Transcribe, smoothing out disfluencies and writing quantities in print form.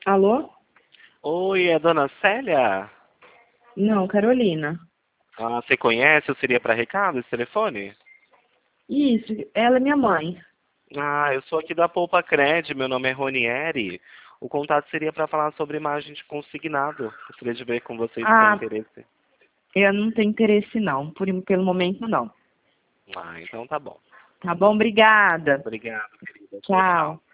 Alô? Oi, é a dona Célia? Não, Carolina. Ah, você conhece ou seria para recado esse telefone? Isso, ela é minha mãe. Ah, eu sou aqui da Poupa Cred, meu nome é Ronieri. O contato seria para falar sobre imagem de consignado. Gostaria de ver com vocês se tem Ah, interesse. eu não tenho interesse não, pelo momento não. Ah, então tá bom. Tá bom? Obrigada. Obrigado, querida. Tchau, tchau. Tchau.